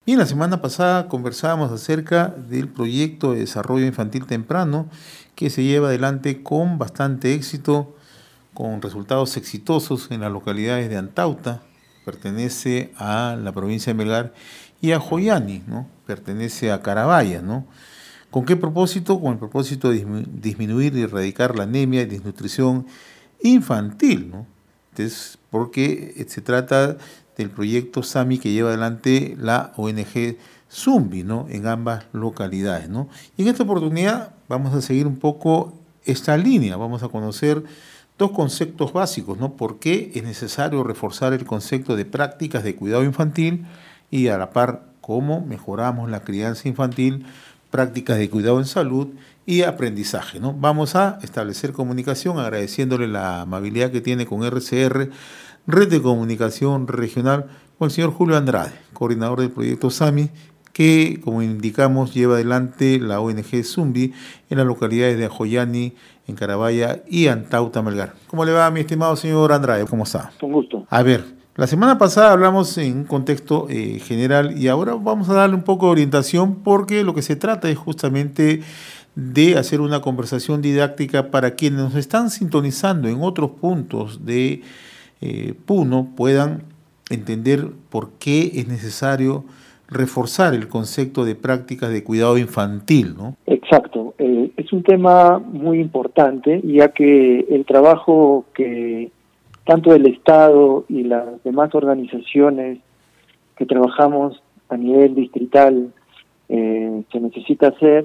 Bien, la semana pasada conversábamos acerca del proyecto de desarrollo infantil temprano que se lleva adelante con bastante éxito, con resultados exitosos en las localidades de Antauta, pertenece a la provincia de Melgar, y a Joyani, ¿no? Pertenece a Carabaya, ¿no? ¿Con qué propósito? Con el propósito de disminuir y erradicar la anemia y desnutrición infantil, ¿no? Entonces, porque se trata del proyecto SAMI que lleva adelante la ONG Zumbi, ¿no? En ambas localidades, ¿no? Y en esta oportunidad vamos a seguir un poco esta línea, vamos a conocer dos conceptos básicos, ¿no? ¿Por qué es necesario reforzar el concepto de prácticas de cuidado infantil y a la par cómo mejoramos la crianza infantil, prácticas de cuidado en salud y aprendizaje, ¿no? Vamos a establecer comunicación agradeciéndole la amabilidad que tiene con RCR, Red de Comunicación Regional, con el señor Julio Andrade, coordinador del proyecto SAMI, que, como indicamos, lleva adelante la ONG Zumbi en las localidades de Ajoyani, en Carabaya y Antauta, Melgar. ¿Cómo le va, mi estimado señor Andrade? ¿Cómo está? Con gusto. A ver, la semana pasada hablamos en un contexto general y ahora vamos a darle un poco de orientación porque lo que se trata es justamente de hacer una conversación didáctica para quienes nos están sintonizando en otros puntos de Puno puedan entender por qué es necesario reforzar el concepto de prácticas de cuidado infantil, ¿no? Exacto. Es un tema muy importante, ya que el trabajo que tanto el Estado y las demás organizaciones que trabajamos a nivel distrital se necesita hacer,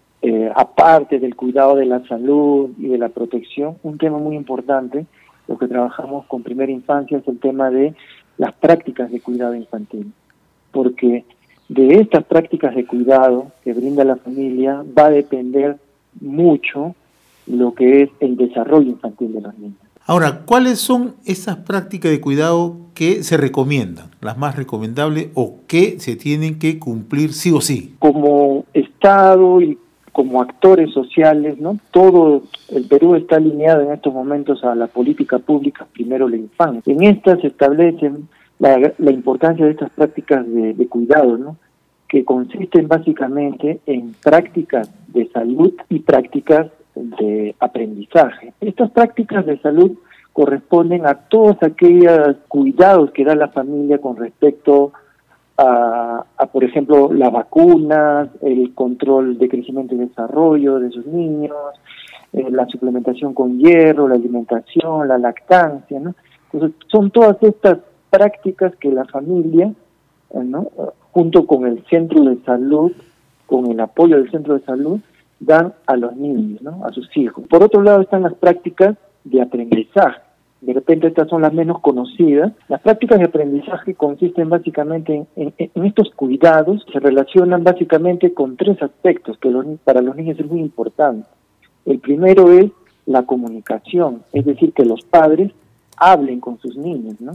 aparte del cuidado de la salud y de la protección, un tema muy importante, lo que trabajamos con primera infancia es el tema de las prácticas de cuidado infantil, porque de estas prácticas de cuidado que brinda la familia va a depender mucho lo que es el desarrollo infantil de los niños. Ahora, ¿cuáles son esas prácticas de cuidado que se recomiendan, las más recomendables o que se tienen que cumplir sí o sí? Como Estado y como actores sociales, ¿no? Todo el Perú está alineado en estos momentos a la política pública, primero la infancia. En estas se establecen la importancia de estas prácticas de cuidado, ¿no? Que consisten básicamente en prácticas de salud y prácticas de aprendizaje. Estas prácticas de salud corresponden a todos aquellos cuidados que da la familia con respecto a, por ejemplo, las vacunas, el control de crecimiento y desarrollo de sus niños, la suplementación con hierro, la alimentación, la lactancia, ¿no? Entonces, son todas estas prácticas que la familia, ¿no?, junto con el centro de salud, con el apoyo del centro de salud, dan a los niños, ¿no?, a sus hijos. Por otro lado están las prácticas de aprendizaje. De repente estas son las menos conocidas. Las prácticas de aprendizaje consisten básicamente en estos cuidados, se relacionan básicamente con tres aspectos que para los niños es muy importante. El primero es la comunicación, es decir, que los padres hablen con sus niños, ¿no?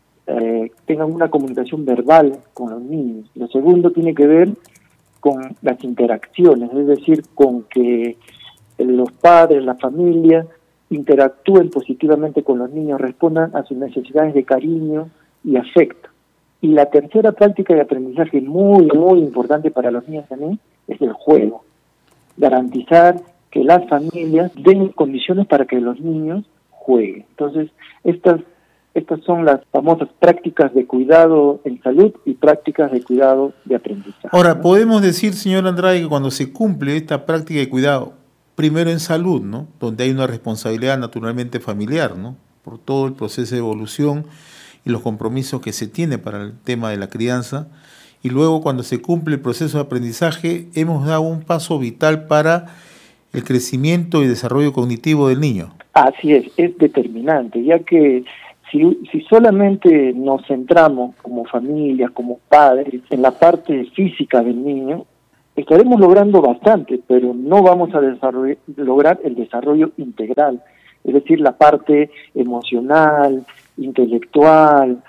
Tengan una comunicación verbal con los niños. Lo segundo tiene que ver con las interacciones, es decir, con que los padres, la familia, interactúen positivamente con los niños, respondan a sus necesidades de cariño y afecto. Y la tercera práctica de aprendizaje muy, muy importante para los niños también es el juego. Garantizar que las familias den condiciones para que los niños jueguen. Entonces, estas son las famosas prácticas de cuidado en salud y prácticas de cuidado de aprendizaje. Ahora, podemos decir, señor Andrade, que cuando se cumple esta práctica de cuidado, primero en salud, ¿no?, donde hay una responsabilidad naturalmente familiar, ¿no?, por todo el proceso de evolución y los compromisos que se tiene para el tema de la crianza, y luego cuando se cumple el proceso de aprendizaje, hemos dado un paso vital para el crecimiento y desarrollo cognitivo del niño. Así es determinante, ya que si solamente nos centramos como familia, como padres, en la parte física del niño, estaremos logrando bastante, pero no vamos a lograr el desarrollo integral, es decir, la parte emocional, intelectual,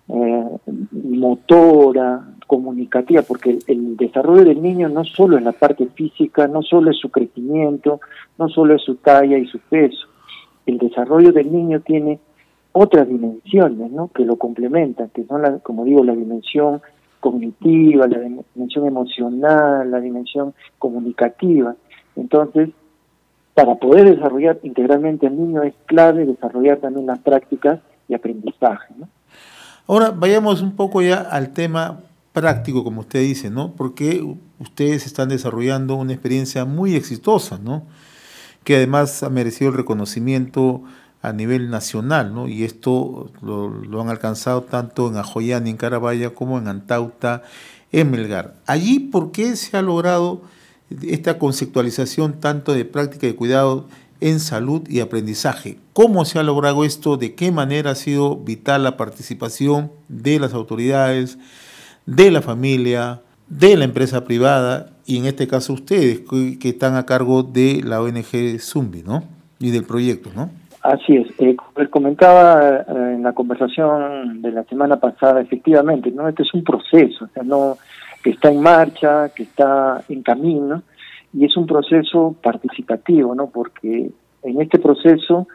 motora, comunicativa, porque el desarrollo del niño no solo es la parte física, no solo es su crecimiento, no solo es su talla y su peso. El desarrollo del niño tiene otras dimensiones, ¿no?, que lo complementan, que son, como digo, la dimensión cognitiva, la dimensión emocional, la dimensión comunicativa. Entonces, para poder desarrollar integralmente al niño es clave desarrollar también las prácticas de aprendizaje, ¿no? Ahora vayamos un poco ya al tema práctico, como usted dice, ¿no? Porque ustedes están desarrollando una experiencia muy exitosa, ¿no? Que además ha merecido el reconocimiento a nivel nacional, ¿no? Y esto lo han alcanzado tanto en Ajoyani, en Carabaya, como en Antauta, en Melgar. Allí, ¿por qué se ha logrado esta conceptualización tanto de práctica de cuidado en salud y aprendizaje? ¿Cómo se ha logrado esto? ¿De qué manera ha sido vital la participación de las autoridades, de la familia, de la empresa privada y en este caso ustedes que están a cargo de la ONG Zumbi, ¿no? Y del proyecto, ¿no? Así es. Como les comentaba en la conversación de la semana pasada, efectivamente, ¿no? Este es un proceso, o sea, no que está en marcha, que está en camino, y es un proceso participativo, ¿no? Porque en este proceso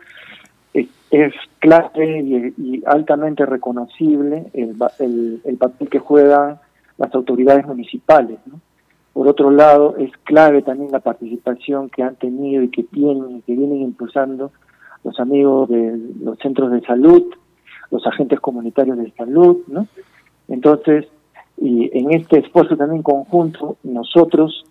es clave y altamente reconocible el papel que juegan las autoridades municipales, ¿no? Por otro lado, es clave también la participación que han tenido y que tienen y que vienen impulsando los amigos de los centros de salud, los agentes comunitarios de salud, ¿no? Entonces, y en este esfuerzo también conjunto, nosotros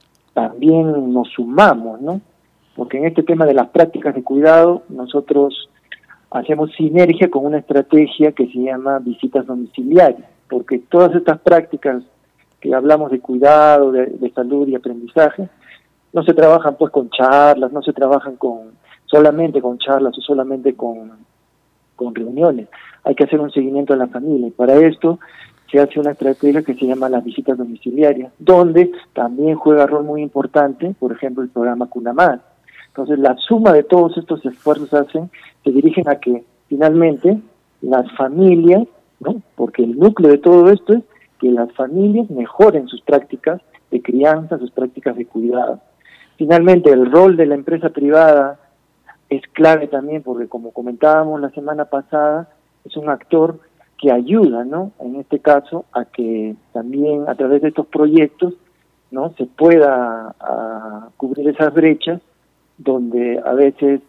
también nos sumamos, ¿no? Porque en este tema de las prácticas de cuidado, nosotros hacemos sinergia con una estrategia que se llama visitas domiciliarias, porque todas estas prácticas que hablamos de cuidado, de salud y aprendizaje, no se trabajan pues con charlas, no se trabajan solamente con charlas o solamente con reuniones. Hay que hacer un seguimiento a la familia y para esto se hace una estrategia que se llama las visitas domiciliarias, donde también juega rol muy importante, por ejemplo, el programa Cunamar. Entonces, la suma de todos estos esfuerzos se dirigen a que finalmente las familias, ¿no? Porque el núcleo de todo esto es que las familias mejoren sus prácticas de crianza, sus prácticas de cuidado. Finalmente, el rol de la empresa privada es clave también porque, como comentábamos la semana pasada, es un actor que ayuda, ¿no? En este caso, a que también a través de estos proyectos, ¿no? Se pueda cubrir esas brechas donde a veces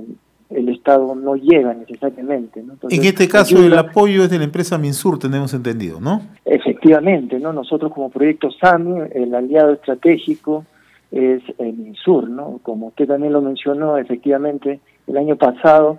el Estado no llega necesariamente, ¿no? Entonces, en este caso el apoyo es de la empresa Minsur, tenemos entendido, ¿no? Efectivamente, ¿no? Nosotros como Proyecto SAMI, el aliado estratégico es Minsur, ¿no? Como usted también lo mencionó, efectivamente, el año pasado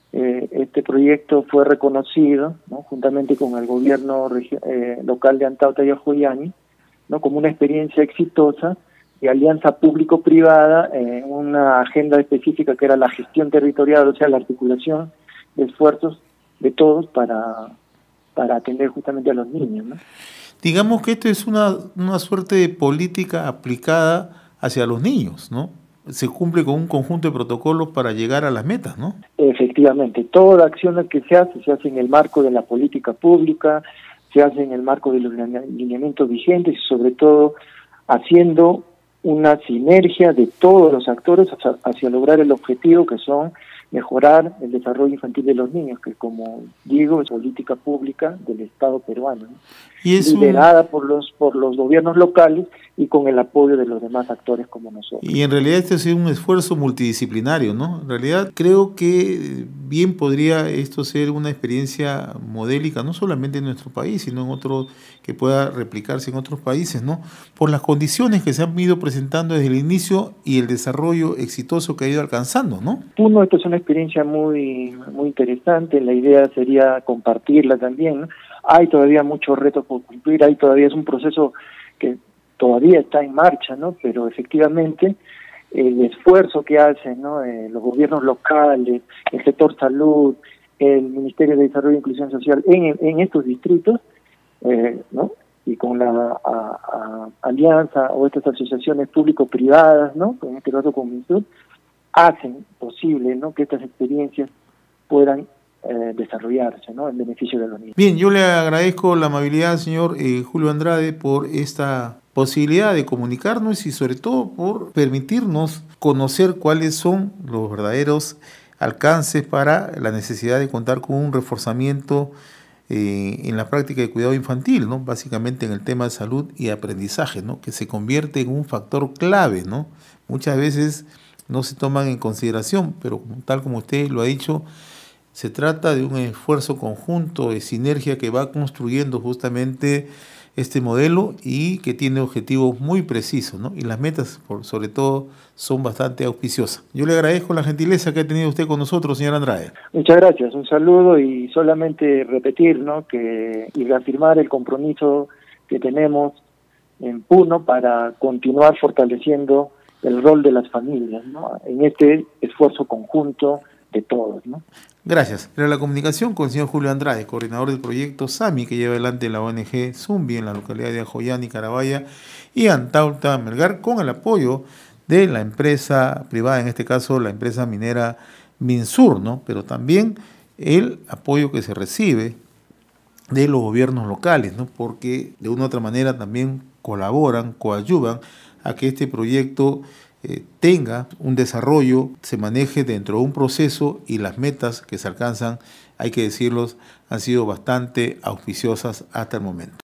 este proyecto fue reconocido, ¿no? Juntamente con el gobierno local de Antauta y Ajoyani, ¿no? Como una experiencia exitosa de alianza público-privada en una agenda específica que era la gestión territorial, o sea, la articulación de esfuerzos de todos para atender justamente a los niños, ¿no? Digamos que esto es una suerte de política aplicada hacia los niños, ¿no? Se cumple con un conjunto de protocolos para llegar a las metas, ¿no? Efectivamente, toda acción que se hace en el marco de la política pública, se hace en el marco de los lineamientos vigentes y sobre todo haciendo una sinergia de todos los actores hacia lograr el objetivo que son mejorar el desarrollo infantil de los niños, que como digo es política pública del Estado peruano, ¿no? Y liderada por los gobiernos locales y con el apoyo de los demás actores como nosotros. Y en realidad este ha sido un esfuerzo multidisciplinario, ¿no? En realidad creo que bien podría esto ser una experiencia modélica, no solamente en nuestro país, sino en otros, que pueda replicarse en otros países, ¿no? Por las condiciones que se han ido presentando desde el inicio y el desarrollo exitoso que ha ido alcanzando, ¿no? Uno, esto es una experiencia muy interesante, la idea sería compartirla también, ¿no? Hay todavía muchos retos por cumplir, es un proceso que todavía está en marcha, ¿no? Pero efectivamente el esfuerzo que hacen, ¿no? Los gobiernos locales, el sector salud, el Ministerio de Desarrollo e Inclusión Social en estos distritos, ¿no? Y con la alianza o estas asociaciones público-privadas, ¿no? En este caso con Minsur, hacen posible, ¿no? Que estas experiencias puedan desarrollarse, ¿no? En beneficio de los niños. Bien, yo le agradezco la amabilidad, señor Julio Andrade, por esta posibilidad de comunicarnos y sobre todo por permitirnos conocer cuáles son los verdaderos alcances para la necesidad de contar con un reforzamiento en la práctica de cuidado infantil, ¿no? Básicamente en el tema de salud y aprendizaje, ¿no? Que se convierte en un factor clave, ¿no? Muchas veces no se toman en consideración, pero tal como usted lo ha dicho, se trata de un esfuerzo conjunto de sinergia que va construyendo justamente este modelo y que tiene objetivos muy precisos, ¿no? Y las metas, sobre todo, son bastante auspiciosas. Yo le agradezco la gentileza que ha tenido usted con nosotros, señor Andrade. Muchas gracias, un saludo y solamente repetir, ¿no?, y reafirmar el compromiso que tenemos en Puno para continuar fortaleciendo el rol de las familias, ¿no?, en este esfuerzo conjunto de todos, ¿no? Gracias. Era la comunicación con el señor Julio Andrade, coordinador del proyecto SAMI, que lleva adelante la ONG Zumbi en la localidad de Ajoyani, Carabaya y Antauta, Melgar, con el apoyo de la empresa privada, en este caso la empresa minera Minsur, ¿no? Pero también el apoyo que se recibe de los gobiernos locales, ¿no? Porque de una u otra manera también colaboran, coadyuvan a que este proyecto tenga un desarrollo, se maneje dentro de un proceso y las metas que se alcanzan, hay que decirlos, han sido bastante auspiciosas hasta el momento.